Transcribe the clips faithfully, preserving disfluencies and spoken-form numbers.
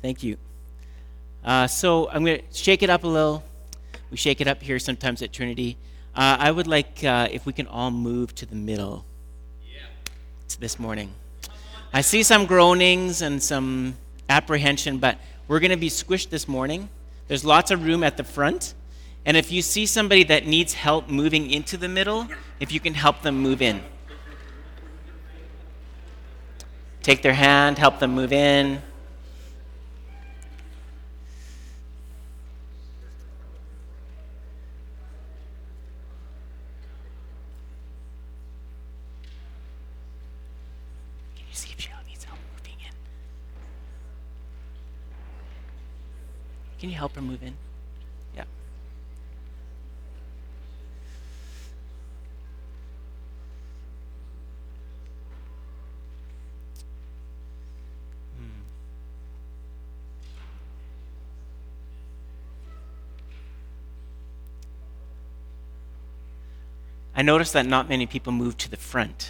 Thank you. Uh, so I'm going to shake it up a little. We shake it up here sometimes at Trinity. Uh, I would like uh, if we can all move to the middle this morning. I see some groanings and some apprehension, but we're going to be squished this morning. There's lots of room at the front. And if you see somebody that needs help moving into the middle, if you can help them move in. Take their hand, help them move in. Can you see if Cheryl needs help moving in? Can you help her move in? Yeah. I noticed that not many people move to the front.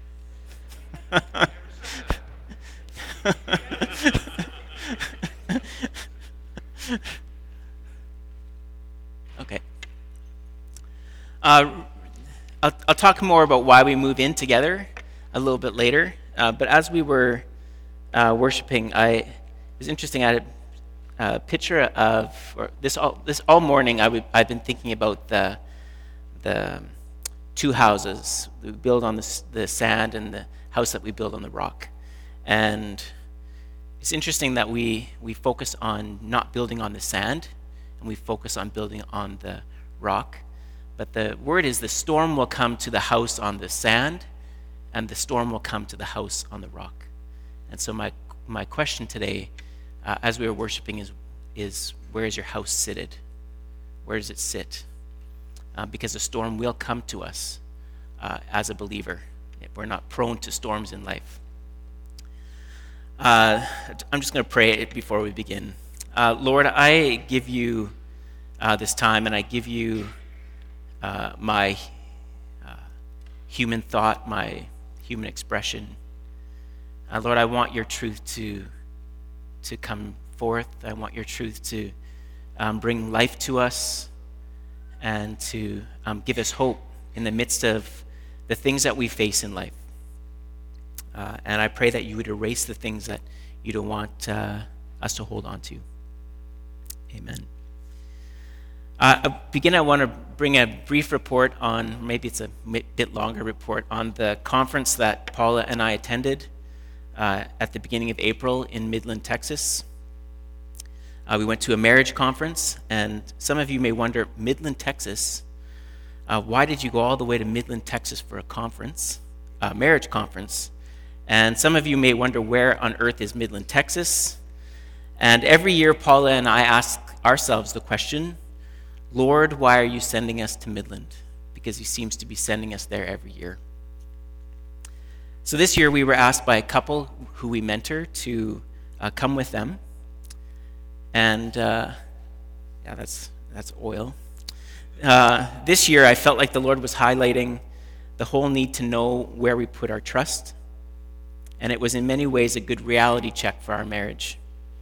Okay. Uh, I'll, I'll talk more about why we move in together a little bit later. Uh, but as we were uh, worshiping, I it was interesting. I had a, a picture of or this all this all morning. I w- I've been thinking about the the two houses we build on the, the sand and the house that we build on the rock. And it's interesting that we, we focus on not building on the sand, and we focus on building on the rock. But the word is the storm will come to the house on the sand, and the storm will come to the house on the rock. And so my my question today, uh, as we were worshiping, is, is where is your house seated? Where does it sit? Uh, because the storm will come to us uh, as a believer. We're not prone to storms in life. Uh, I'm just going to pray before we begin. Uh, Lord, I give you uh, this time, and I give you uh, my uh, human thought, my human expression. Uh, Lord, I want your truth to, to come forth. I want your truth to um, bring life to us, and to um, give us hope in the midst of the things that we face in life. Uh, and I pray that you would erase the things that you don't want uh, us to hold on to. Amen. Uh, I begin, I want to bring a brief report on, maybe it's a bit longer report, on the conference that Paula and I attended uh, at the beginning of April in Midland, Texas. Uh, we went to a marriage conference, and some of you may wonder, Midland, Texas, uh, why did you go all the way to Midland, Texas for a conference, a marriage conference? And some of you may wonder, where on earth is Midland, Texas? And every year, Paula and I ask ourselves the question, Lord, why are you sending us to Midland? Because he seems to be sending us there every year. So this year, we were asked by a couple who we mentor to uh, come with them. And uh, yeah, that's that's oil. Uh, this year, I felt like the Lord was highlighting the whole need to know where we put our trust. And it was in many ways a good reality check for our marriage.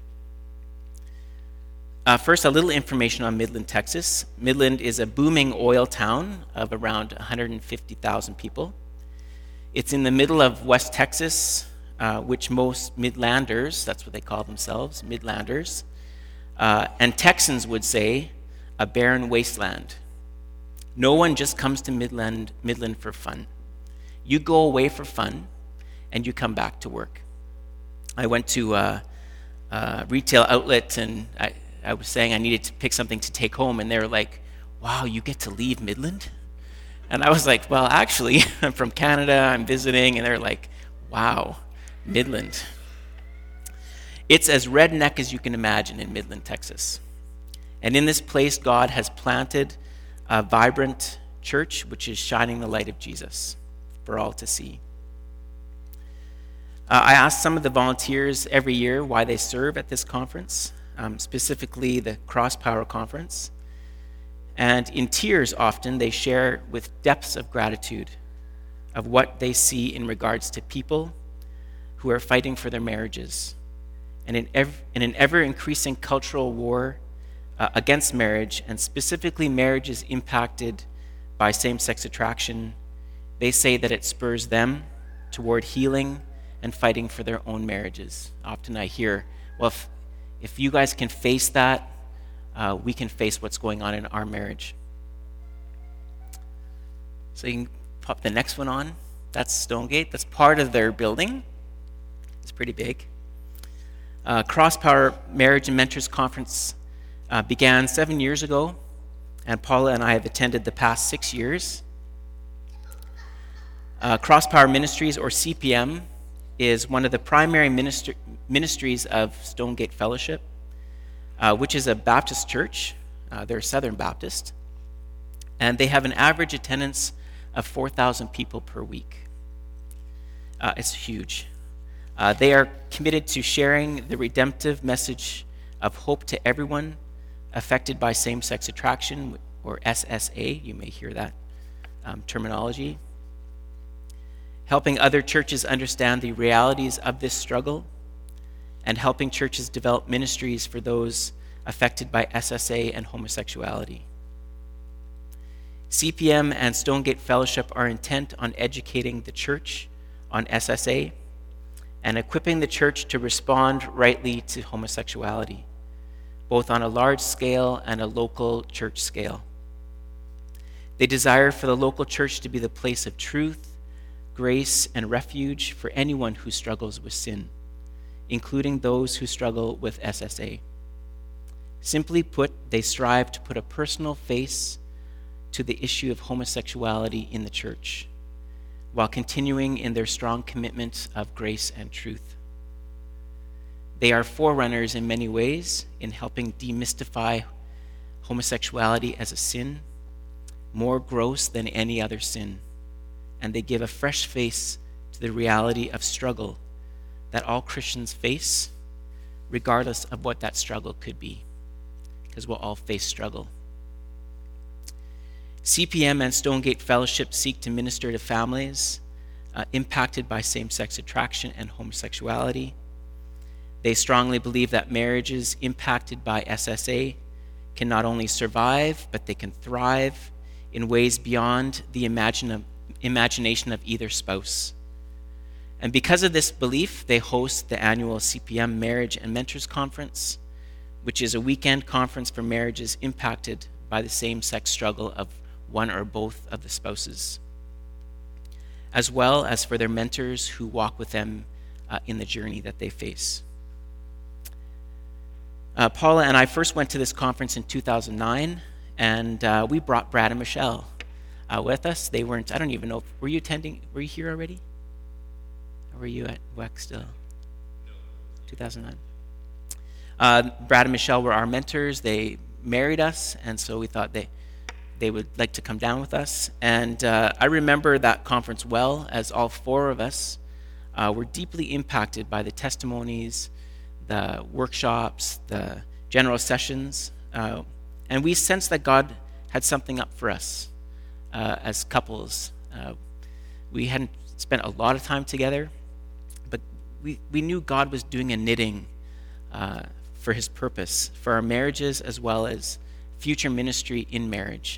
Uh, first, a little information on Midland, Texas. Midland is a booming oil town of around one hundred fifty thousand people. It's in the middle of West Texas, uh, which most Midlanders, that's what they call themselves, Midlanders, Uh, and Texans would say, a barren wasteland. No one just comes to Midland, Midland for fun. You go away for fun, and you come back to work. I went to a, a retail outlet, and I, I was saying I needed to pick something to take home, and they were like, wow, you get to leave Midland? And I was like, well, actually, I'm from Canada, I'm visiting, and they're like, wow, Midland. It's as redneck as you can imagine in Midland, Texas. And in this place, God has planted a vibrant church, which is shining the light of Jesus for all to see. Uh, I ask some of the volunteers every year why they serve at this conference, um, specifically the Cross Power Conference. And in tears often, they share with depths of gratitude of what they see in regards to people who are fighting for their marriages and in, ev- in an ever-increasing cultural war uh, against marriage, and specifically marriages impacted by same-sex attraction, they say that it spurs them toward healing and fighting for their own marriages. Often I hear, well, if, if you guys can face that, uh, we can face what's going on in our marriage. So you can pop the next one on. That's Stonegate. That's part of their building. It's pretty big. Uh, Crosspower Marriage and Mentors Conference uh, began seven years ago, and Paula and I have attended the past six years. Uh, Crosspower Ministries, or C P M, is one of the primary minister- ministries of Stonegate Fellowship, uh, which is a Baptist church. Uh, they're Southern Baptist, and they have an average attendance of four thousand people per week. Uh, it's huge. Uh, they are committed to sharing the redemptive message of hope to everyone affected by same-sex attraction, or S S A. You may hear that um, terminology. Helping other churches understand the realities of this struggle, and helping churches develop ministries for those affected by S S A and homosexuality. C P M and Stonegate Fellowship are intent on educating the church on S S A and equipping the church to respond rightly to homosexuality, both on a large scale and a local church scale. They desire for the local church to be the place of truth, grace, and refuge for anyone who struggles with sin, including those who struggle with S S A. Simply put, they strive to put a personal face to the issue of homosexuality in the church, while continuing in their strong commitment of grace and truth. They are forerunners in many ways in helping demystify homosexuality as a sin, more gross than any other sin, and they give a fresh face to the reality of struggle that all Christians face, regardless of what that struggle could be, because we'll all face struggle. C P M and Stonegate Fellowship seek to minister to families uh, impacted by same-sex attraction and homosexuality. They strongly believe that marriages impacted by S S A can not only survive, but they can thrive in ways beyond the imagine- imagination of either spouse. And because of this belief, they host the annual C P M Marriage and Mentors Conference, which is a weekend conference for marriages impacted by the same-sex struggle of one or both of the spouses, as well as for their mentors who walk with them uh, in the journey that they face. Uh, Paula and I first went to this conference in two thousand nine, and uh, we brought Brad and Michelle uh, with us. They weren't, I don't even know, were you attending, were you here already? Or were you at W E C still? No. two thousand nine. Uh, Brad and Michelle were our mentors. They married us, and so we thought they they would like to come down with us. And uh, I remember that conference well, as all four of us uh, were deeply impacted by the testimonies, the workshops, the general sessions, uh, and we sensed that God had something up for us uh, as couples. Uh, we hadn't spent a lot of time together, but we, we knew God was doing a knitting uh, for his purpose, for our marriages as well as future ministry in marriage.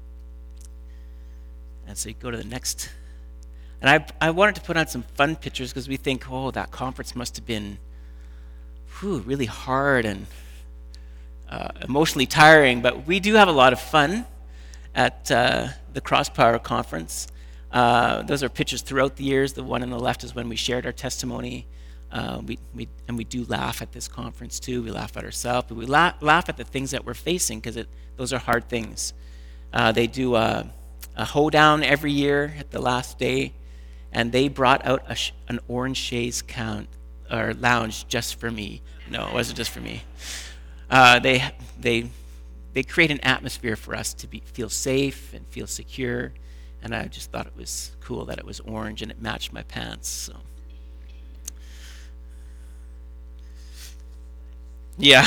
And so you go to the next. And I I wanted to put on some fun pictures because we think, oh, that conference must have been whew, really hard and uh, emotionally tiring. But we do have a lot of fun at uh, the Crosspower Conference. Uh, those are pictures throughout the years. The one on the left is when we shared our testimony. Uh, we, we and we do laugh at this conference too. We laugh at ourselves, but we laugh, laugh at the things that we're facing because those are hard things. Uh, they do a, a hoedown every year at the last day, and they brought out a sh- an orange chaise count or lounge just for me. No, it wasn't just for me. Uh, they they they create an atmosphere for us to be feel safe and feel secure, and I just thought it was cool that it was orange and it matched my pants. So. Yeah,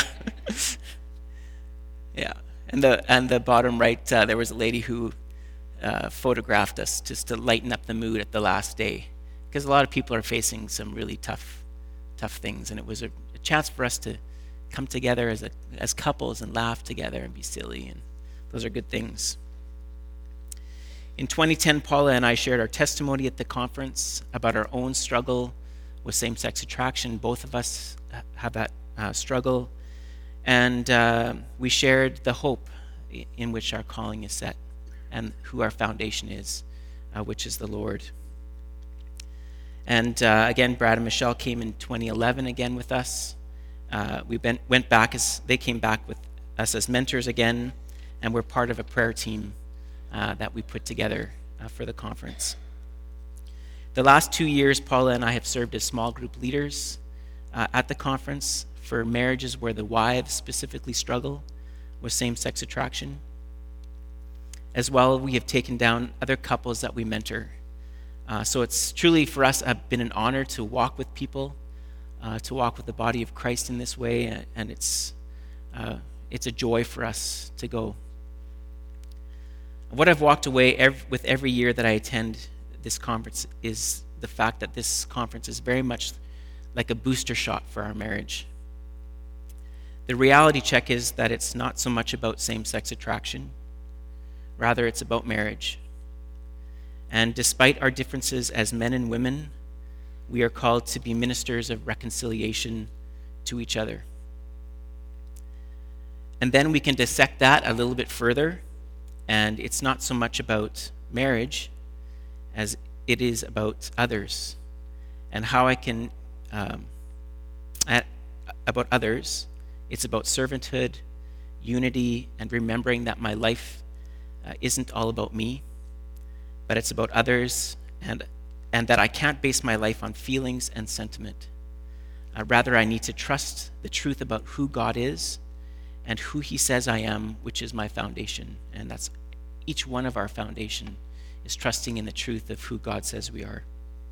yeah, and the and the bottom right, uh, there was a lady who uh, photographed us just to lighten up the mood at the last day, because a lot of people are facing some really tough, tough things, and it was a a chance for us to come together as a, as couples and laugh together and be silly, and those are good things. In twenty ten, Paula and I shared our testimony at the conference about our own struggle with same-sex attraction. Both of us have that uh, struggle, and uh, we shared the hope in which our calling is set and who our foundation is, uh, which is the Lord. And uh, again, Brad and Michelle came in twenty eleven again with us. Uh, we been, went back as they came back with us as mentors again, and we're part of a prayer team uh, that we put together uh, for the conference. The last two years, Paula and I have served as small group leaders uh, at the conference for marriages where the wives specifically struggle with same-sex attraction. As well, we have taken down other couples that we mentor. Uh, so it's truly for us uh, been an honor to walk with people, uh, to walk with the body of Christ in this way, and, and it's uh, it's a joy for us to go. What I've walked away every, with every year that I attend this conference is the fact that this conference is very much like a booster shot for our marriage. The reality check is that it's not so much about same-sex attraction, rather it's about marriage. And despite our differences as men and women, we are called to be ministers of reconciliation to each other. And then we can dissect that a little bit further, and it's not so much about marriage as it is about others and how I can, um, at, about others. It's about servanthood, unity, and remembering that my life uh, isn't all about me, but it's about others, and and that I can't base my life on feelings and sentiment. Uh, rather, I need to trust the truth about who God is and who he says I am, which is my foundation. And that's each one of our foundation is trusting in the truth of who God says we are.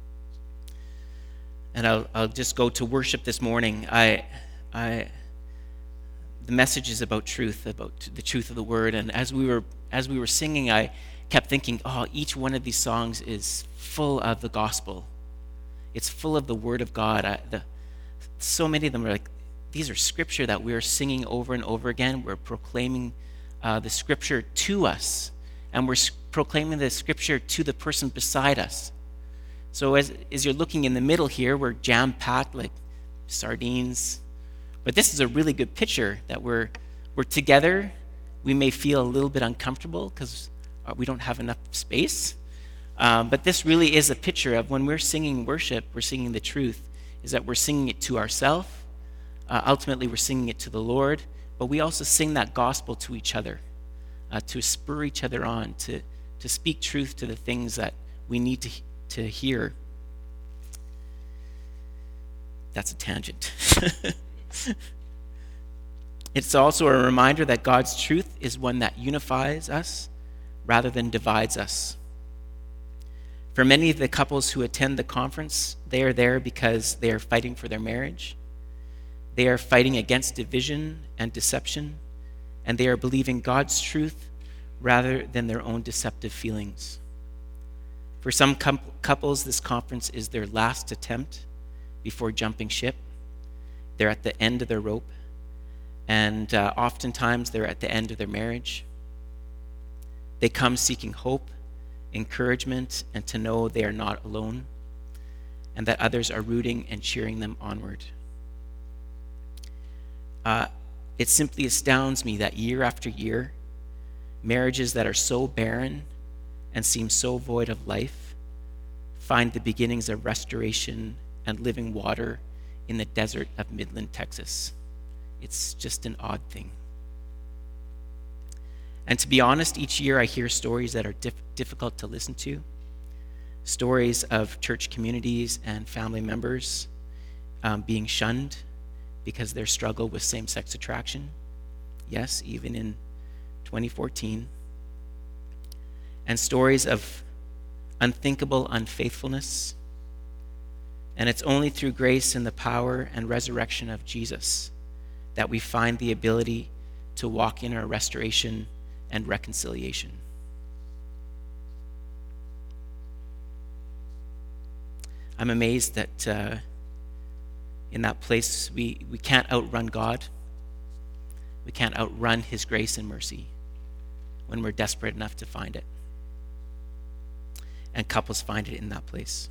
And I'll, I'll just go to worship this morning. I, I, the message is about truth, about the truth of the word. And as we were as we were singing, I kept thinking, oh, each one of these songs is full of the gospel. It's full of the word of God. I, the, so many of them are like, these are scripture that we're singing over and over again. We're proclaiming uh, the scripture to us, and we're proclaiming the scripture to the person beside us. So as, as you're looking in the middle here, we're jam-packed like sardines. But this is a really good picture that we're we're together. We may feel a little bit uncomfortable because we don't have enough space. Um, but this really is a picture of when we're singing worship, we're singing the truth, is that we're singing it to ourselves. Uh, ultimately, we're singing it to the Lord, but we also sing that gospel to each other, uh, to spur each other on, to, to speak truth to the things that we need to, to hear. That's a tangent. It's also a reminder that God's truth is one that unifies us rather than divides us. For many of the couples who attend the conference, they are there because they are fighting for their marriage. They are fighting against division and deception, and they are believing God's truth rather than their own deceptive feelings. For some com- couples, this conference is their last attempt before jumping ship. They're at the end of their rope, and uh, oftentimes they're at the end of their marriage. They come seeking hope, encouragement, and to know they are not alone, and that others are rooting and cheering them onward. Uh, it simply astounds me that year after year, marriages that are so barren and seem so void of life find the beginnings of restoration and living water in the desert of Midland, Texas. It's just an odd thing. And to be honest, each year I hear stories that are dif- difficult to listen to, stories of church communities and family members um, being shunned because of their struggle with same-sex attraction. Yes, even in twenty fourteen. And stories of unthinkable unfaithfulness. And it's only through grace and the power and resurrection of Jesus that we find the ability to walk in our restoration and reconciliation. I'm amazed that uh, In that place, we, we can't outrun God. We can't outrun his grace and mercy when we're desperate enough to find it. And couples find it in that place.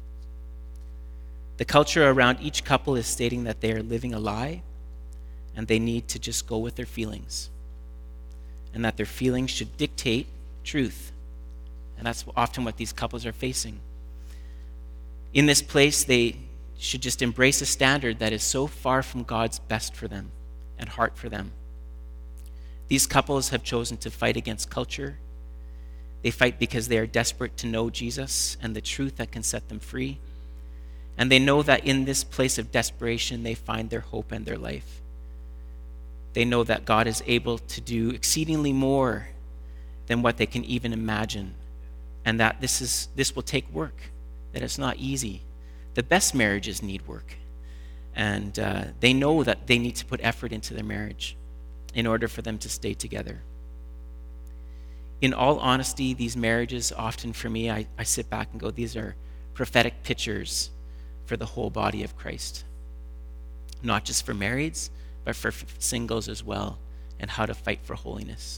The culture around each couple is stating that they are living a lie and they need to just go with their feelings, and that their feelings should dictate truth. And that's often what these couples are facing. In this place, they should just embrace a standard that is so far from God's best for them and heart for them. These couples have chosen to fight against culture. They fight because they are desperate to know Jesus and the truth that can set them free. And they know that in this place of desperation, they find their hope and their life. They know that God is able to do exceedingly more than what they can even imagine, and that this is this will take work, that it's not easy. The best marriages need work, and uh, they know that they need to put effort into their marriage in order for them to stay together. In all honesty, these marriages, often for me, I, I sit back and go, these are prophetic pictures for the whole body of Christ. Not just for marrieds, but for f- singles as well, and how to fight for holiness.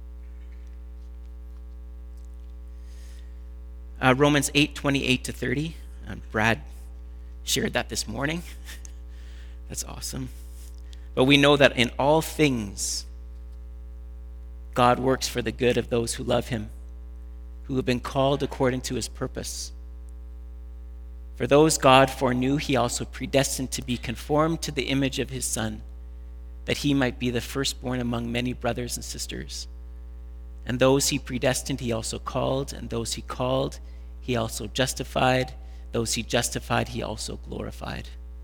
Uh, Romans eight, twenty-eight to thirty. Um, Brad shared that this morning. That's awesome. But we know that in all things, God works for the good of those who love him, who have been called according to his purpose. For those God foreknew, he also predestined to be conformed to the image of his Son, that he might be the firstborn among many brothers and sisters. And those he predestined, he also called, and those he called, he also justified. Those he justified, he also glorified.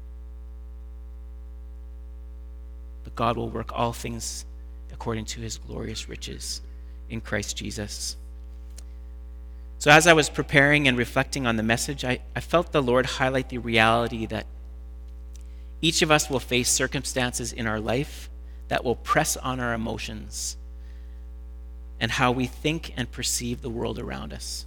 But God will work all things according to his glorious riches in Christ Jesus. So as I was preparing and reflecting on the message, I, I felt the Lord highlight the reality that each of us will face circumstances in our life that will press on our emotions and how we think and perceive the world around us.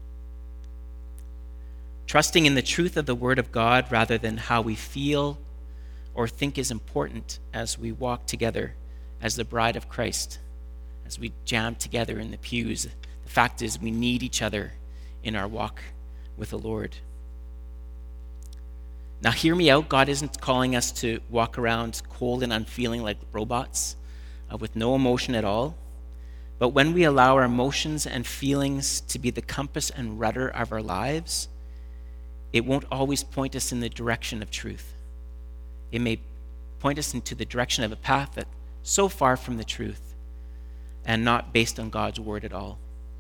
Trusting in the truth of the Word of God rather than how we feel or think is important as we walk together as the bride of Christ, as we jam together in the pews. The fact is, we need each other in our walk with the Lord. Now, hear me out. God isn't calling us to walk around cold and unfeeling like robots uh, with no emotion at all. But when we allow our emotions and feelings to be the compass and rudder of our lives, it won't always point us in the direction of truth. It may point us into the direction of a path that's so far from the truth and not based on God's word at all.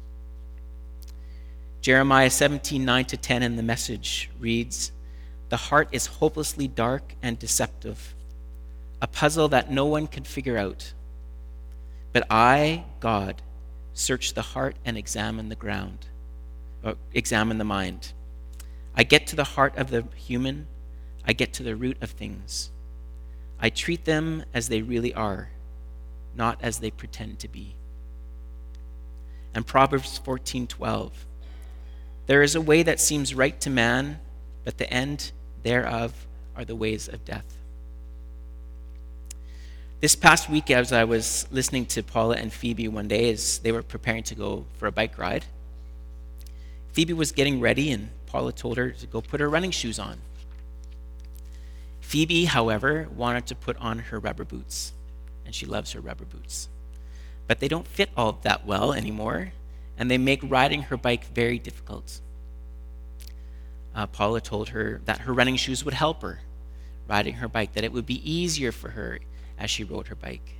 Jeremiah seventeen, nine to ten in the Message reads, "The heart is hopelessly dark and deceptive, a puzzle that no one can figure out. But I, God, search the heart and examine the ground, or examine the mind. I get to the heart of the human. I get to the root of things. I treat them as they really are, not as they pretend to be." And Proverbs fourteen, twelve, "There is a way that seems right to man, but the end thereof are the ways of death." This past week, as I was listening to Paula and Phoebe one day as they were preparing to go for a bike ride, Phoebe was getting ready and Paula told her to go put her running shoes on. Phoebe, however, wanted to put on her rubber boots, and she loves her rubber boots. But they don't fit all that well anymore, and they make riding her bike very difficult. Uh, Paula told her that her running shoes would help her riding her bike, that it would be easier for her as she rode her bike.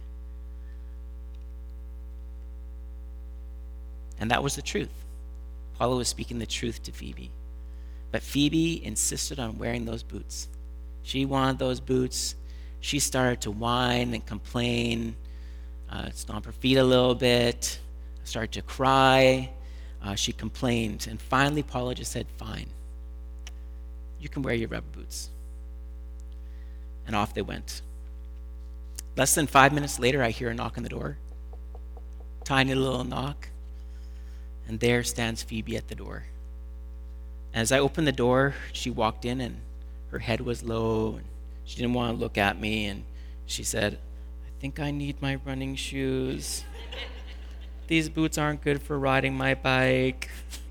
And that was the truth. Paula was speaking the truth to Phoebe. But Phoebe insisted on wearing those boots. She wanted those boots. She started to whine and complain, uh, stomp her feet a little bit, started to cry. Uh, she complained. And finally, Paula just said, "Fine. You can wear your rubber boots." And off they went. Less than five minutes later, I hear a knock on the door. Tiny little knock. And there stands Phoebe at the door. As I opened the door, she walked in and her head was low and She didn't want to look at me, and she said, I think I need my running shoes. These boots aren't good for riding my bike.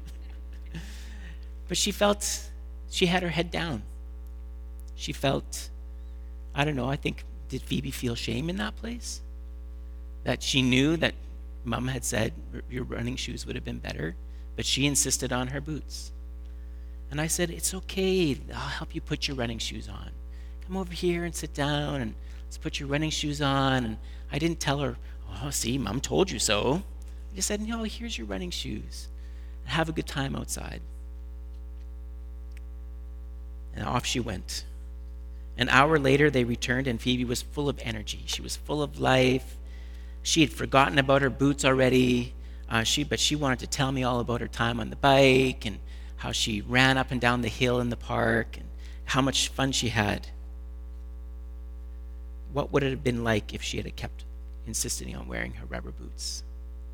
But she felt, she had her head down. She felt, I don't know, I think, did Phoebe feel shame in that place? That she knew that Mom had said your running shoes would have been better, but she insisted on her boots. And I said, it's okay, I'll help you put your running shoes on. Come over here and sit down and let's put your running shoes on. And I didn't tell her, oh, see, Mom told you so. I just said, no, here's your running shoes. And have a good time outside. And off she went. An hour later, they returned, and Phoebe was full of energy. She was full of life. She had forgotten about her boots already, uh, she, but she wanted to tell me all about her time on the bike and how she ran up and down the hill in the park and how much fun she had. What would it have been like if she had kept insisting on wearing her rubber boots?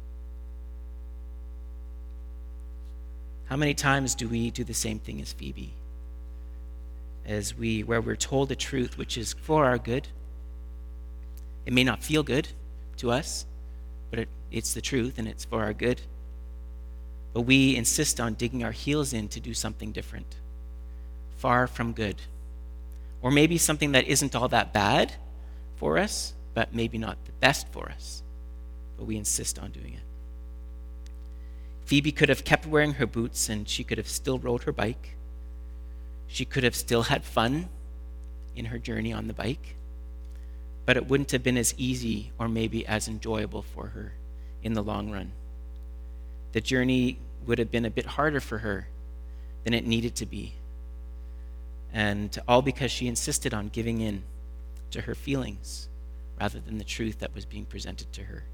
How many times do we do the same thing as Phoebe? As we, where we're told the truth, which is for our good. It may not feel good to us, but it, it's the truth and it's for our good. But we insist on digging our heels in to do something different, far from good. Or maybe something that isn't all that bad for us, but maybe not the best for us. But we insist on doing it. Phoebe could have kept wearing her boots and she could have still rode her bike. She could have still had fun in her journey on the bike, but it wouldn't have been as easy or maybe as enjoyable for her in the long run. The journey would have been a bit harder for her than it needed to be, and all because she insisted on giving in to her feelings rather than the truth that was being presented to her,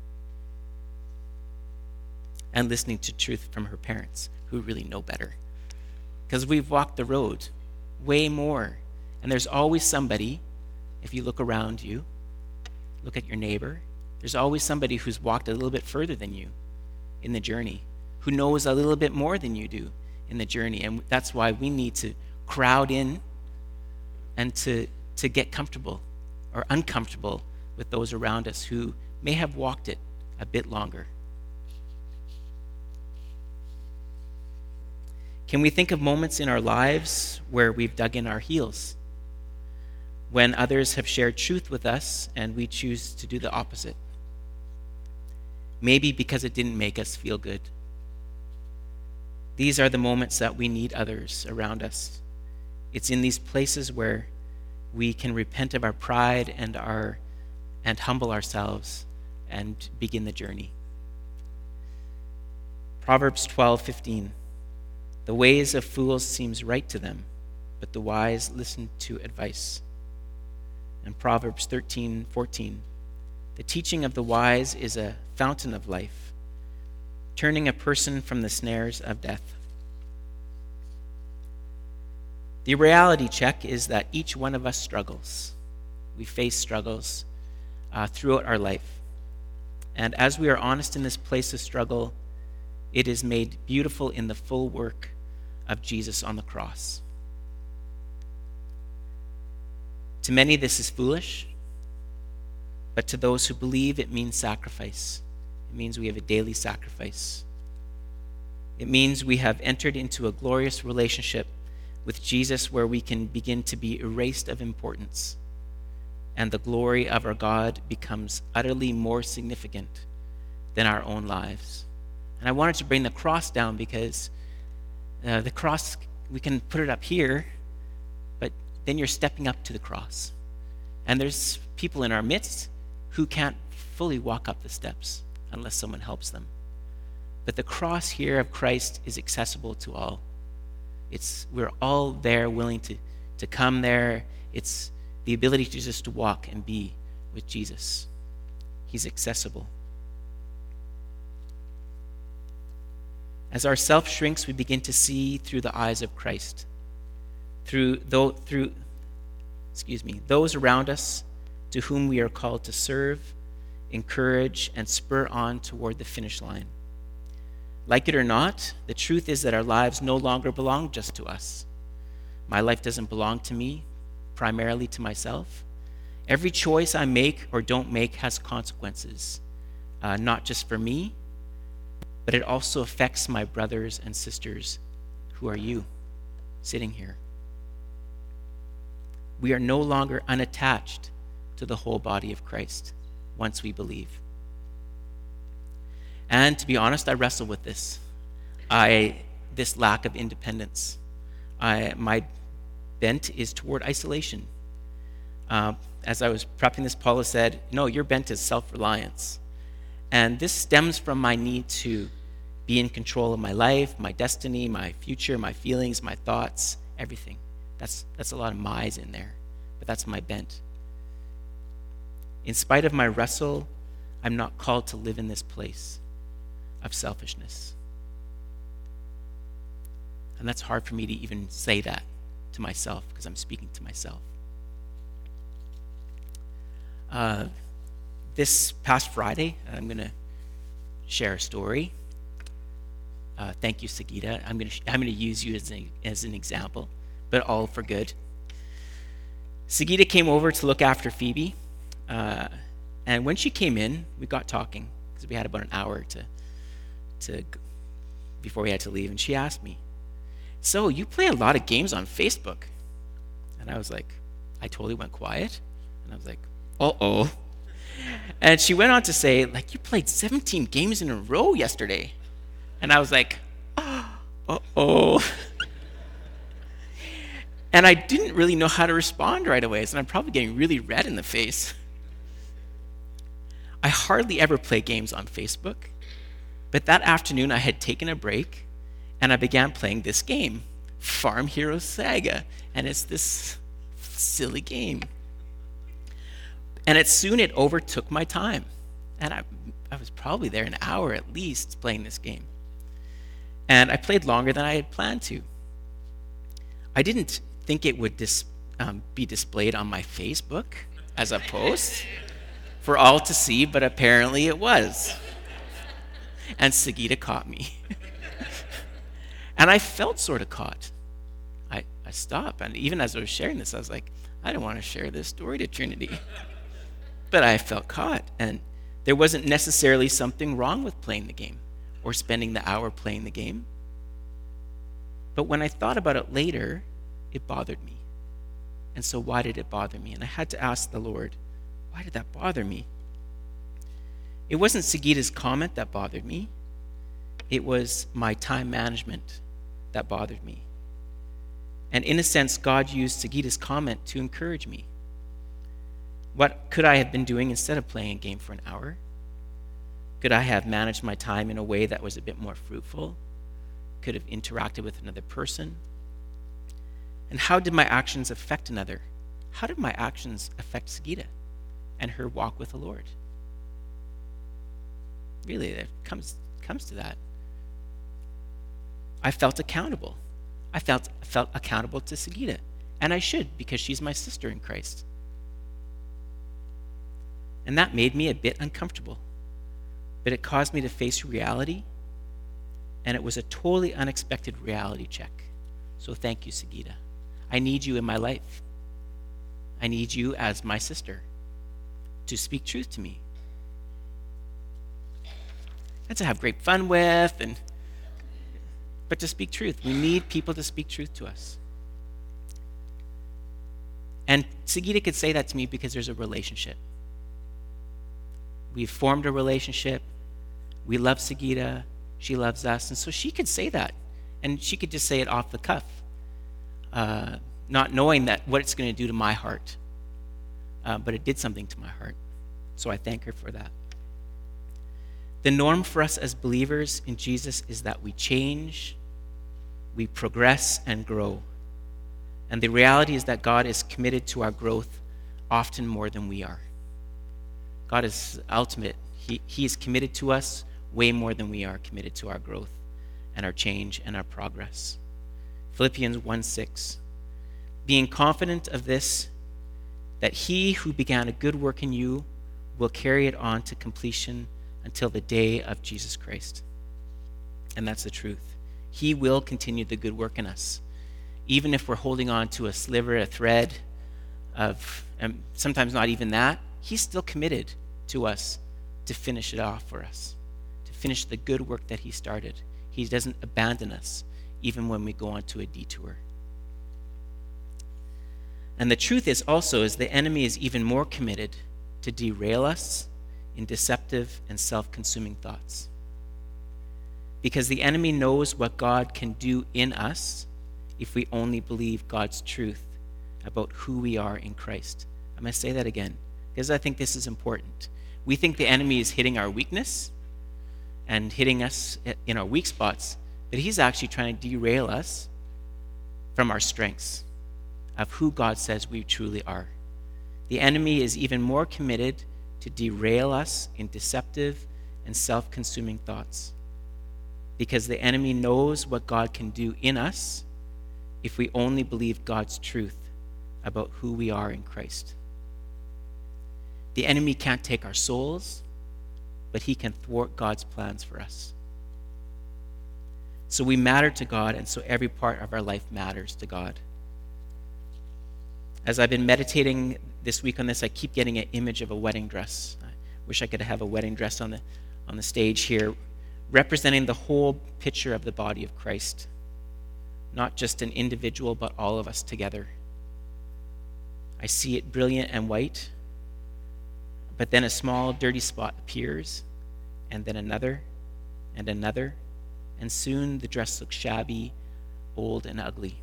and listening to truth from her parents who really know better. Because we've walked the road way more. And there's always somebody, if you look around you, look at your neighbor, there's always somebody who's walked a little bit further than you in the journey, who knows a little bit more than you do in the journey. And that's why we need to crowd in and to, to get comfortable or uncomfortable with those around us who may have walked it a bit longer. Can we think of moments in our lives where we've dug in our heels? When others have shared truth with us and we choose to do the opposite? Maybe because it didn't make us feel good. These are the moments that we need others around us. It's in these places where we can repent of our pride and our and humble ourselves and begin the journey. Proverbs twelve fifteen. The ways of fools seems right to them, but the wise listen to advice. And Proverbs thirteen fourteen. The teaching of the wise is a fountain of life, turning a person from the snares of death. The reality check is that each one of us struggles. We face struggles uh, throughout our life. And as we are honest in this place of struggle, it is made beautiful in the full work of Jesus on the cross. To many, this is foolish, but to those who believe, it means sacrifice. It means we have a daily sacrifice. It means we have entered into a glorious relationship with Jesus where we can begin to be erased of importance, and the glory of our God becomes utterly more significant than our own lives. And I wanted to bring the cross down because Uh, the cross, we can put it up here, but then you're stepping up to the cross. And there's people in our midst who can't fully walk up the steps unless someone helps them. But the cross here of Christ is accessible to all. It's we're all there willing to, to come there. It's the ability to just to walk and be with Jesus. He's accessible. As our self shrinks, we begin to see through the eyes of Christ, through, though, through excuse me, those around us to whom we are called to serve, encourage, and spur on toward the finish line. Like it or not, the truth is that our lives no longer belong just to us. My life doesn't belong to me. primarily to myself. Every choice I make or don't make has consequences, uh, not just for me, but it also affects my brothers and sisters who are you sitting here. We are no longer unattached to the whole body of Christ once we believe. And to be honest, I wrestle with this. I this lack of independence. I my bent is toward isolation. Uh, as I was prepping this, Paula said, no, your bent is self-reliance. And this stems from my need to be in control of my life, my destiny, my future, my feelings, my thoughts, everything. That's, that's a lot of my's in there, but that's my bent. In spite of my wrestle, I'm not called to live in this place of selfishness. And that's hard for me to even say that to myself because I'm speaking to myself. Uh, this past Friday, I'm going to share a story. Uh, thank you, Sagita. I'm going to I'm going to use you as an, as an example, but all for good. Sagita came over to look after Phoebe, uh, and when she came in, we got talking because we had about an hour to to before we had to leave, and she asked me, "So you play a lot of games on Facebook?" And I was like, I totally went quiet, and I was like, uh-oh. And she went on to say, like, you played seventeen games in a row yesterday. And I was like, uh-oh. And I didn't really know how to respond right away, so I'm probably getting really red in the face. I hardly ever play games on Facebook, but that afternoon I had taken a break, and I began playing this game, Farm Hero Saga, and it's this silly game. And it soon it overtook my time. And I, I was probably there an hour at least playing this game. And I played longer than I had planned to. I didn't think it would dis, um, be displayed on my Facebook as a post for all to see, but apparently it was. And Sagita caught me. And I felt sort of caught. I, I stopped. And even as I was sharing this, I was like, I don't want to share this story to Trinity. But I felt caught, and there wasn't necessarily something wrong with playing the game or spending the hour playing the game. But when I thought about it later, it bothered me. And so why did it bother me? And I had to ask the Lord, why did that bother me? It wasn't Sagita's comment that bothered me. It was my time management that bothered me. And in a sense, God used Sagita's comment to encourage me. What could I have been doing instead of playing a game for an hour? Could I have managed my time in a way that was a bit more fruitful? Could have interacted with another person? And how did my actions affect another? How did my actions affect Sagita and her walk with the Lord? Really, it comes, comes to that. I felt accountable. I felt, felt accountable to Sagita, and I should because she's my sister in Christ. And that made me a bit uncomfortable. But it caused me to face reality, and it was a totally unexpected reality check. So thank you, Sagita. I need you in my life. I need you as my sister to speak truth to me. And to have great fun with, and but to speak truth. We need people to speak truth to us. And Sagita could say that to me because there's a relationship. We've formed a relationship. We love Sagita. She loves us. And so she could say that. And she could just say it off the cuff, uh, not knowing that what it's going to do to my heart. Uh, but it did something to my heart. So I thank her for that. The norm for us as believers in Jesus is that we change, we progress, and grow. And the reality is that God is committed to our growth often more than we are. God is ultimate. He, he is committed to us way more than we are committed to our growth and our change and our progress. Philippians one six, being confident of this, that he who began a good work in you will carry it on to completion until the day of Jesus Christ. And that's the truth. He will continue the good work in us. Even if we're holding on to a sliver, a thread, of, and sometimes not even that, he's still committed to us to finish it off for us, to finish the good work that he started. He doesn't abandon us even when we go onto a detour. And the truth is also is the enemy is even more committed to derail us in deceptive and self-consuming thoughts. Because the enemy knows what God can do in us if we only believe God's truth about who we are in Christ. I'm going to say that again, because I think this is important. We think the enemy is hitting our weakness and hitting us in our weak spots, but he's actually trying to derail us from our strengths of who God says we truly are. The enemy is even more committed to derail us in deceptive and self-consuming thoughts, because the enemy knows what God can do in us if we only believe God's truth about who we are in Christ. The enemy can't take our souls, but he can thwart God's plans for us. So we matter to God, and so every part of our life matters to God. As I've been meditating this week on this, I keep getting an image of a wedding dress. I wish I could have a wedding dress on the on the stage here, representing the whole picture of the body of Christ. Not just an individual, but all of us together. I see it brilliant and white, but then a small dirty spot appears, and then another, and another, and soon the dress looks shabby, old, and ugly.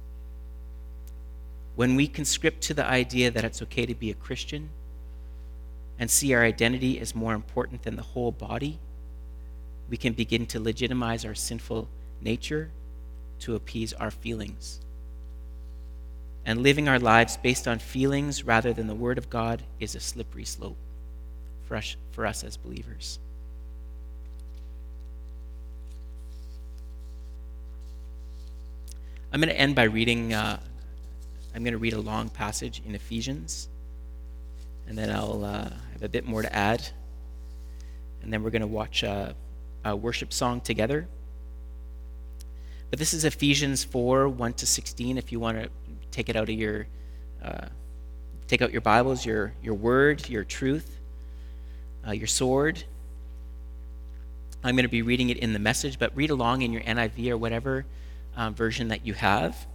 When we conscript to the idea that it's okay to be a Christian and see our identity as more important than the whole body, we can begin to legitimize our sinful nature to appease our feelings. And living our lives based on feelings rather than the Word of God is a slippery slope for us, for us as believers. I'm going to end by reading, uh, I'm going to read a long passage in Ephesians, and then I'll uh, have a bit more to add. And then we're going to watch a, a worship song together. But this is Ephesians four, one to sixteen, if you want to take it out of your, uh, take out your Bibles, your, your word, your truth, uh, your sword. I'm going to be reading it in the Message, but read along in your N I V or whatever um, version that you have.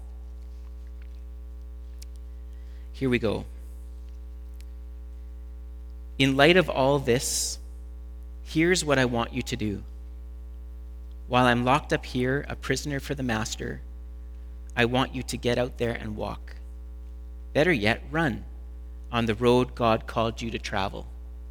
Here we go. In light of all this, here's what I want you to do. While I'm locked up here, a prisoner for the Master, I want you to get out there and walk. Better yet, run on the road God called you to travel.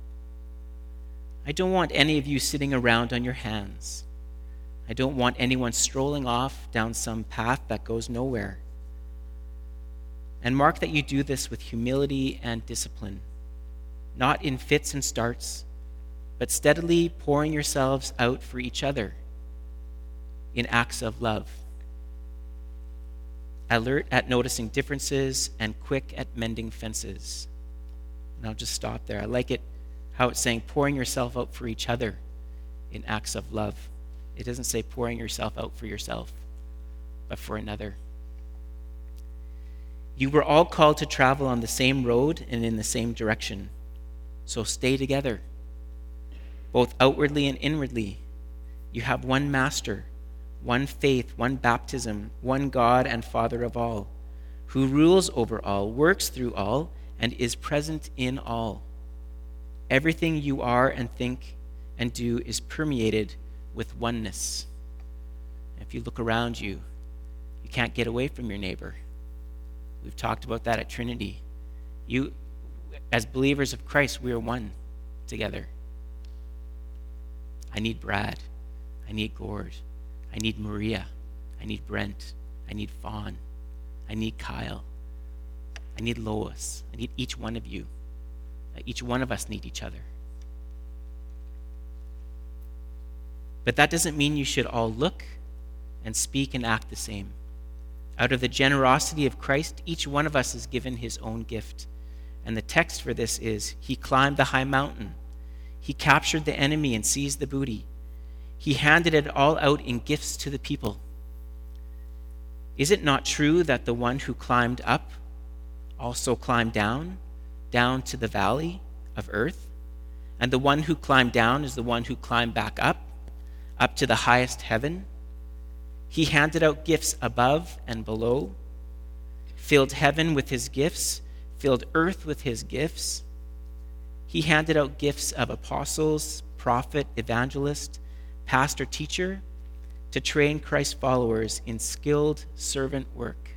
I don't want any of you sitting around on your hands. I don't want anyone strolling off down some path that goes nowhere. And mark that you do this with humility and discipline, not in fits and starts, but steadily pouring yourselves out for each other in acts of love. Alert at noticing differences and quick at mending fences. And I'll just stop there. I like it how it's saying pouring yourself out for each other in acts of love. It doesn't say pouring yourself out for yourself, but for another. You were all called to travel on the same road and in the same direction. So stay together, both outwardly and inwardly. You have one master, one faith, one baptism, one God and Father of all, who rules over all, works through all, and is present in all. Everything you are and think and do is permeated with oneness. If you look around you, you can't get away from your neighbor. We've talked about that at Trinity. You, as believers of Christ, we are one together. I need Brad. I need Gord. I need Maria. I need Brent. I need Fawn. I need Kyle. I need Lois. I need each one of you. Each one of us need each other. But that doesn't mean you should all look and speak and act the same. Out of the generosity of Christ, each one of us is given his own gift. And the text for this is, he climbed the high mountain. He captured the enemy and seized the booty. He handed it all out in gifts to the people. Is it not true that the one who climbed up also climb down, down to the valley of earth. And the one who climbed down is the one who climbed back up, up to the highest heaven. He handed out gifts above and below, filled heaven with his gifts, filled earth with his gifts. He handed out gifts of apostles, prophet, evangelist, pastor, teacher, to train Christ's followers in skilled servant work.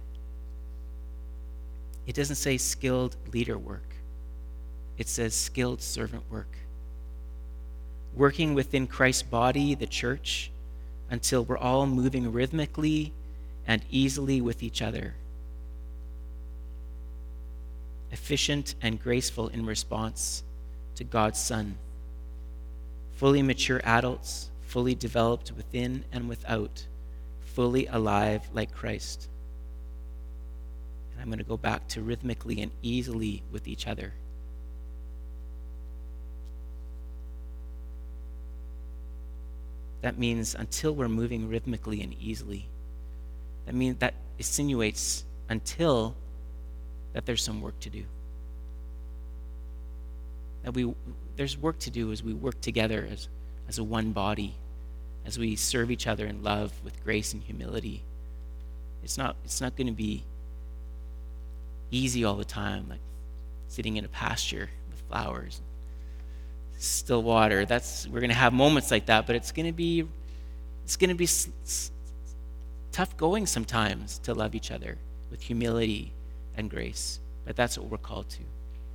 It doesn't say skilled leader work. It says skilled servant work. Working within Christ's body, the church, until we're all moving rhythmically and easily with each other. Efficient and graceful in response to God's Son. Fully mature adults, fully developed within and without, fully alive like Christ. And I'm going to go back to rhythmically and easily with each other. That means until we're moving rhythmically and easily. That means that insinuates until that there's some work to do. That we there's work to do as we work together as, as a one body, as we serve each other in love with grace and humility. It's not it's not going to be easy all the time, like sitting in a pasture with flowers, still water. That's we're going to have moments like that, but it's going to be it's going to be s- s- tough going sometimes to love each other with humility and grace. But that's what we're called to.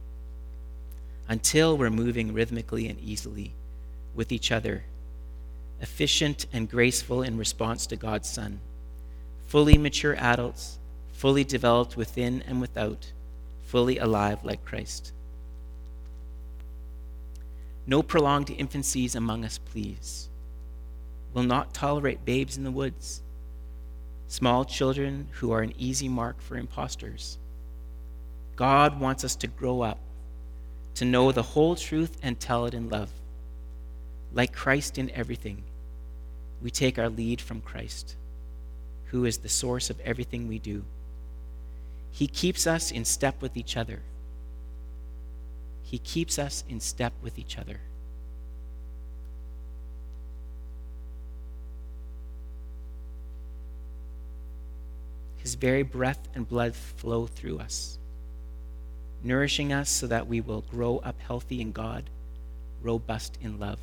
Until we're moving rhythmically and easily with each other, efficient and graceful in response to God's Son, fully mature adults, fully developed within and without, fully alive like Christ. No prolonged infancies among us, please. Will not tolerate babes in the woods, small children who are an easy mark for impostors. God wants us to grow up, to know the whole truth and tell it in love. Like Christ in everything, we take our lead from Christ, who is the source of everything we do. He keeps us in step with each other. He keeps us in step with each other. His very breath and blood flow through us, nourishing us so that we will grow up healthy in God, robust in love.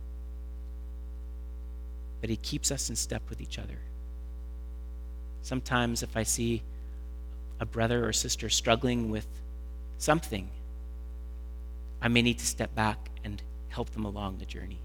But he keeps us in step with each other. Sometimes if I see a brother or sister struggling with something, I may need to step back and help them along the journey.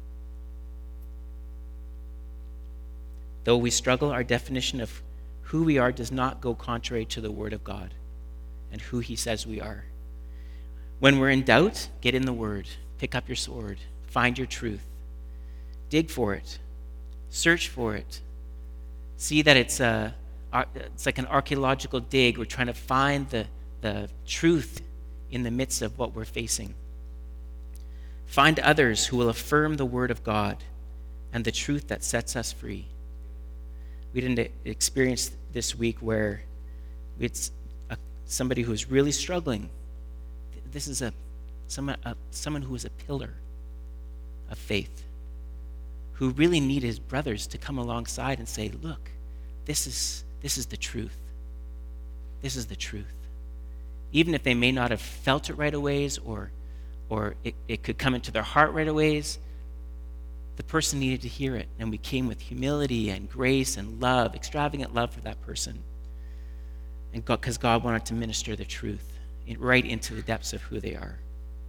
Though we struggle, our definition of who we are does not go contrary to the Word of God and who he says we are. When we're in doubt, get in the Word. Pick up your sword. Find your truth. Dig for it. Search for it. See that it's a it's like an archaeological dig. We're trying to find the, the truth in the midst of what we're facing. Find others who will affirm the Word of God and the truth that sets us free. We didn't experience this week where it's a, somebody who is really struggling. This is a someone, a someone who is a pillar of faith, who really needed his brothers to come alongside and say, look, this is this is the truth. This is the truth. Even if they may not have felt it right away, or or it, it could come into their heart right away, the person needed to hear it, and we came with humility and grace and love, extravagant love for that person. And God, because God wanted to minister the truth right into the depths of who they are.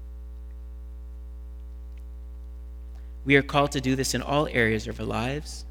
We are called to do this in all areas of our lives.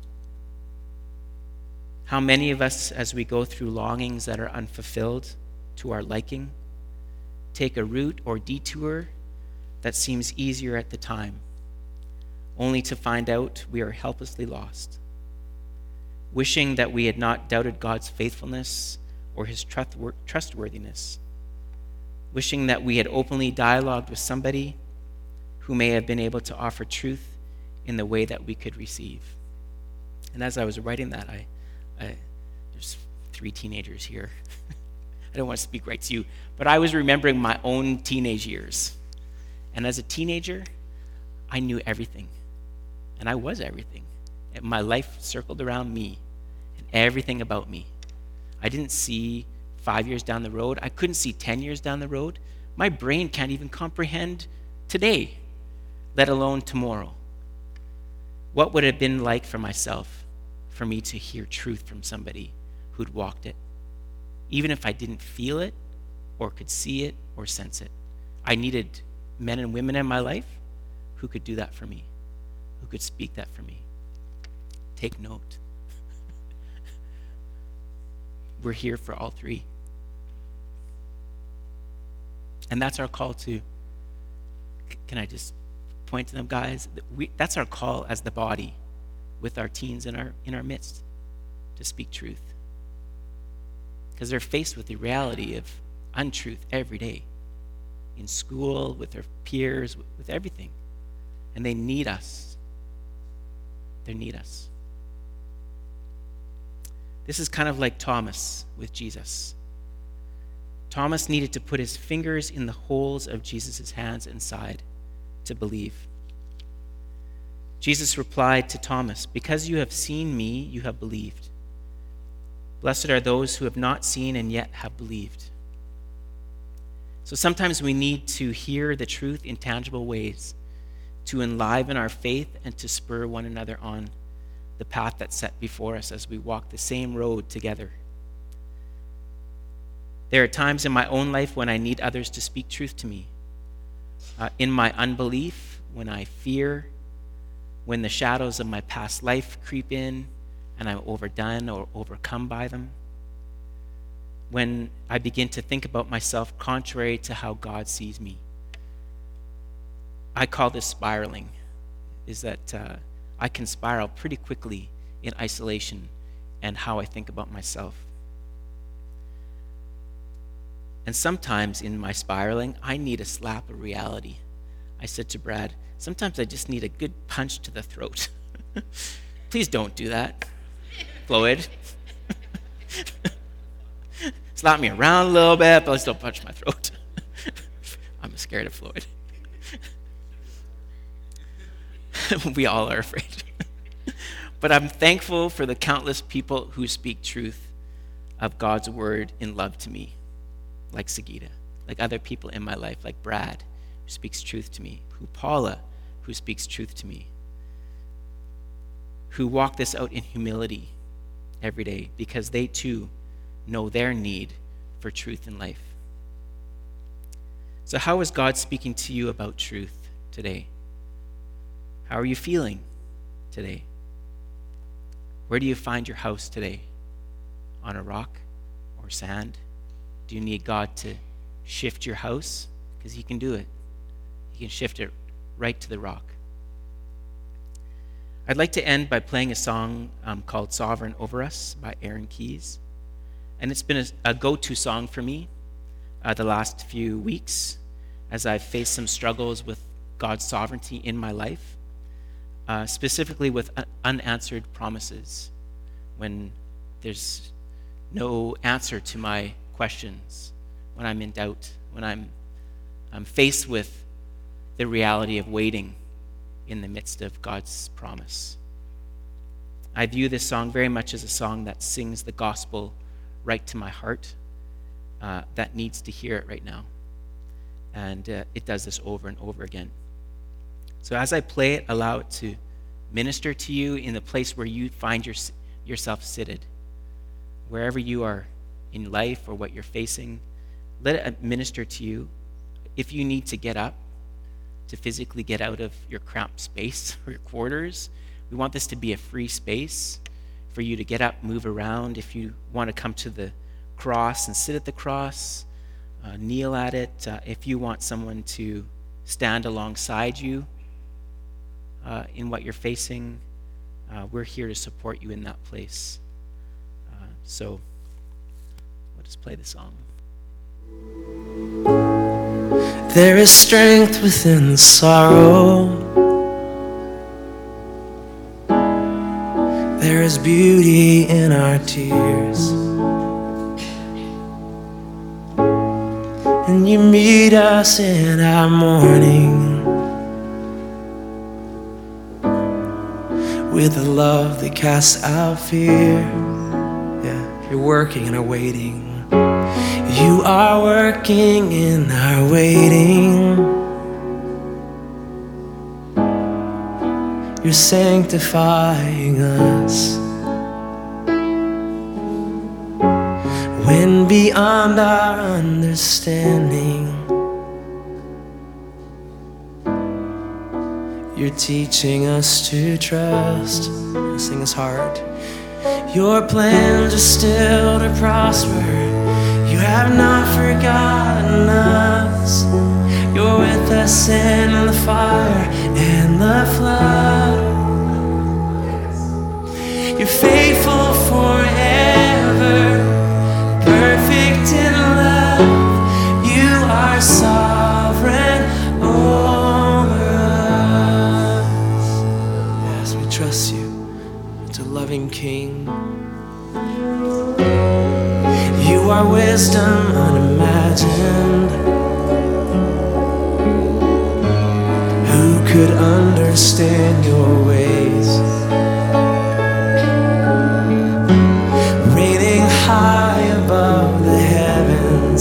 How many of us, as we go through longings that are unfulfilled to our liking, take a route or detour that seems easier at the time, only to find out we are helplessly lost, wishing that we had not doubted God's faithfulness or his trustworthiness, wishing that we had openly dialogued with somebody who may have been able to offer truth in the way that we could receive. And as I was writing that, I, I there's three teenagers here. I don't want to speak right to you, but I was remembering my own teenage years. And as a teenager, I knew everything. And I was everything. And my life circled around me and everything about me. I didn't see five years down the road. I couldn't see ten years down the road. My brain can't even comprehend today, let alone tomorrow. What would it have been like for myself, for me to hear truth from somebody who'd walked it? Even if I didn't feel it or could see it or sense it. I needed men and women in my life who could do that for me, who could speak that for me. Take note. We're here for all three. And that's our call to, can I just point to them, guys? We, that's our call as the body with our teens in our, in our midst to speak truth. Because they're faced with the reality of untruth every day. In school, with their peers, with, with everything. And they need us. They need us. This is kind of like Thomas with Jesus. Thomas needed to put his fingers in the holes of Jesus' hands and side to believe. Jesus replied to Thomas, "Because you have seen me, you have believed. Blessed are those who have not seen and yet have believed." So sometimes we need to hear the truth in tangible ways to enliven our faith and to spur one another on the path that's set before us as we walk the same road together. There are times in my own life when I need others to speak truth to me. Uh, in my unbelief, when I fear, when the shadows of my past life creep in and I'm overdone or overcome by them. When I begin to think about myself contrary to how God sees me. I call this spiraling, is that uh, I can spiral pretty quickly in isolation and how I think about myself. And sometimes in my spiraling, I need a slap of reality. I said to Brad, sometimes I just need a good punch to the throat. Please don't do that, Floyd. Slap me around a little bit, but let's don't punch my throat. I'm scared of Floyd. We all are afraid. But I'm thankful for the countless people who speak truth of God's word in love to me, like Sagita, like other people in my life, like Brad, who speaks truth to me, who Paula, who speaks truth to me, who walk this out in humility every day because they too know their need for truth in life. So how is God speaking to you about truth today? How are you feeling today? Where do you find your house today? On a rock or sand? Do you need God to shift your house? Because he can do it. He can shift it right to the rock. I'd like to end by playing a song um, called Sovereign Over Us by Aaron Keys. And it's been a, a go-to song for me uh, the last few weeks as I've faced some struggles with God's sovereignty in my life, uh, specifically with un- unanswered promises, when there's no answer to my questions, when I'm in doubt, when I'm, I'm faced with the reality of waiting in the midst of God's promise. I view this song very much as a song that sings the gospel right to my heart, uh, that needs to hear it right now. And uh, it does this over and over again. So as I play it, allow it to minister to you in the place where you find your, yourself seated. Wherever you are in life or what you're facing, let it minister to you. If you need to get up, to physically get out of your cramped space or your quarters, we want this to be a free space for you to get up, move around. If you want to come to the cross and sit at the cross, uh, kneel at it. Uh, if you want someone to stand alongside you uh, in what you're facing, uh, we're here to support you in that place. Uh, so we'll just play the song. There is strength within the sorrow. There is beauty in our tears. when you meet us in our morning with a love that casts out fear. Yeah, you're working and are waiting. You are working in our waiting. You're sanctifying us when beyond our understanding you're teaching us to trust. Sing his heart. Your plans are still to prosper. You have not forgotten us. You're with us in the fire and the flood. You're faithful forever, perfect in love. You are sovereign over us. Yes, we trust you. It's a loving King. You are wisdom unimagined. Who could understand your ways? Reigning high above the heavens,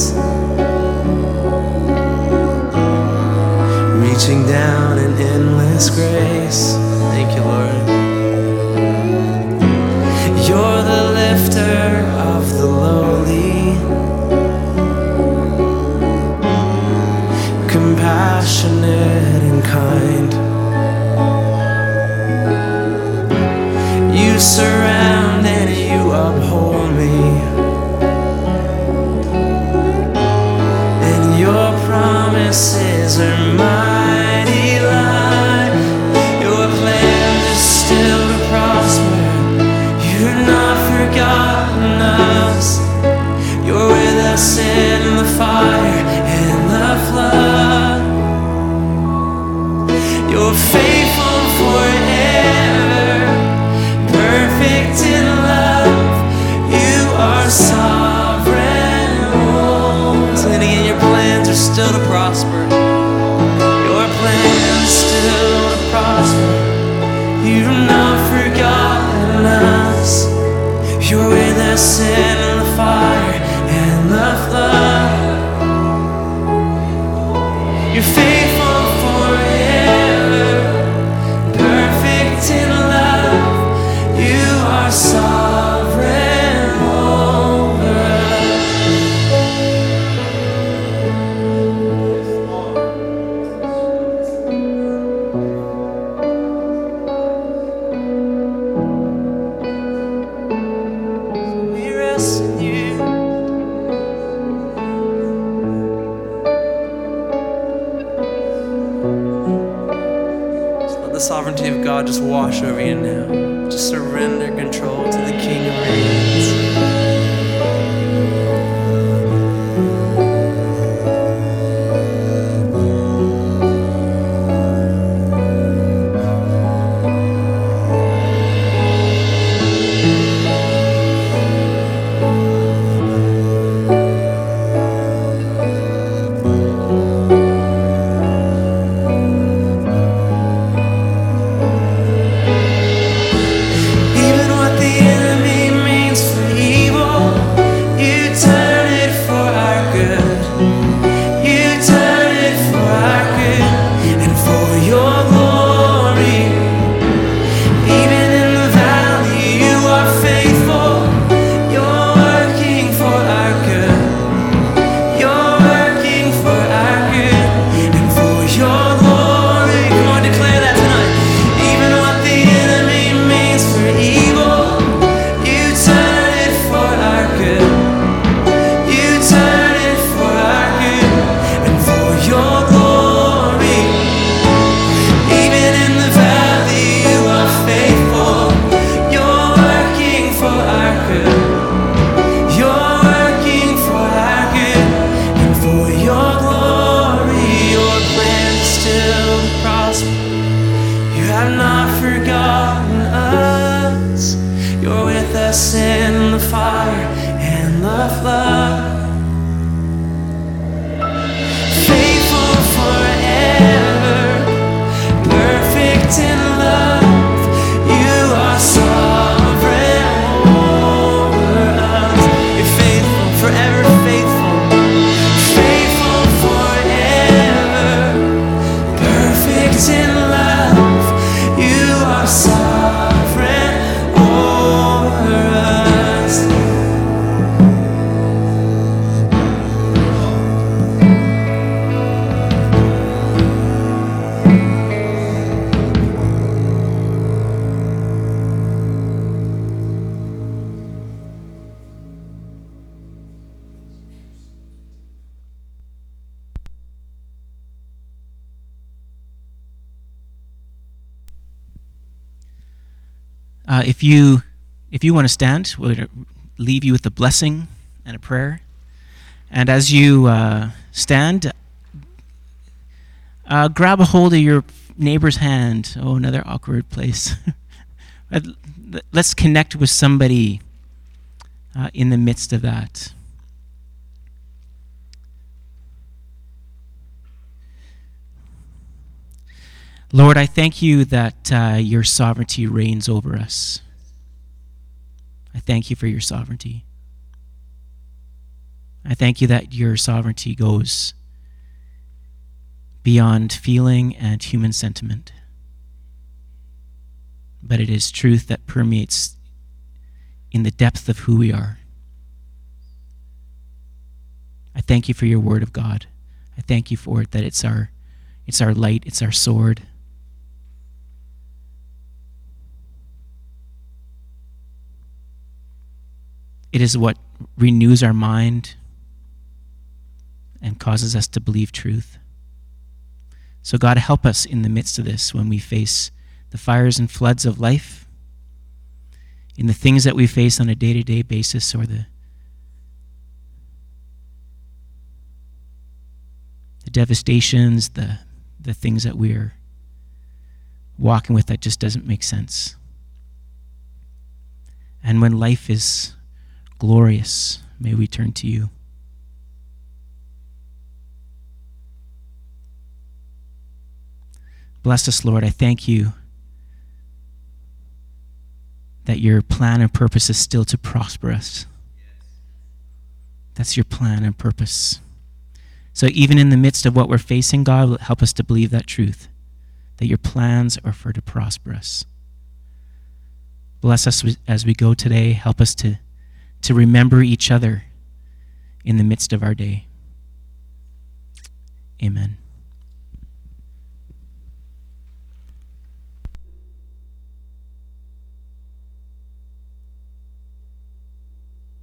reaching down in endless grace. Thank you, Lord. You're the lifter of the lowly, compassionate and kind. You surround and you uphold me, and your promises are mighty light. Your plans are still to prosper. You're not forgotten us. You're with us in the fire and the flood. You're faithful forever, perfect in love. You are sovereign. And again, your plans are still to prosper. Your plans are still to prosper. You've not forgotten us. You're with us in the fire and the flood. You're faithful forever, perfect in love. You are sovereign over we rest in you. The sovereignty of God just wash over you now. Just surrender control to the King of Reigns. us in the fire and the flood. Uh, if you if you want to stand, we'll leave you with a blessing and a prayer. And as you uh, stand, uh, grab a hold of your neighbor's hand. Oh, another awkward place. Let's connect with somebody uh, in the midst of that. Lord, I thank you that uh, your sovereignty reigns over us. I thank you for your sovereignty. I thank you that your sovereignty goes beyond feeling and human sentiment. But it is truth that permeates in the depth of who we are. I thank you for your word of God. I thank you for it, that it's our, it's our light, it's our sword. It is what renews our mind and causes us to believe truth. So God, help us in the midst of this when we face the fires and floods of life, in the things that we face on a day-to-day basis, or the, the devastations, the, the things that we're walking with that just doesn't make sense. And when life is glorious, may we turn to you. Bless us, Lord. I thank you that your plan and purpose is still to prosper us. That's your plan and purpose. So even in the midst of what we're facing, God, help us to believe that truth, that your plans are for to prosper us. Bless us as we go today. Help us to to remember each other in the midst of our day. Amen.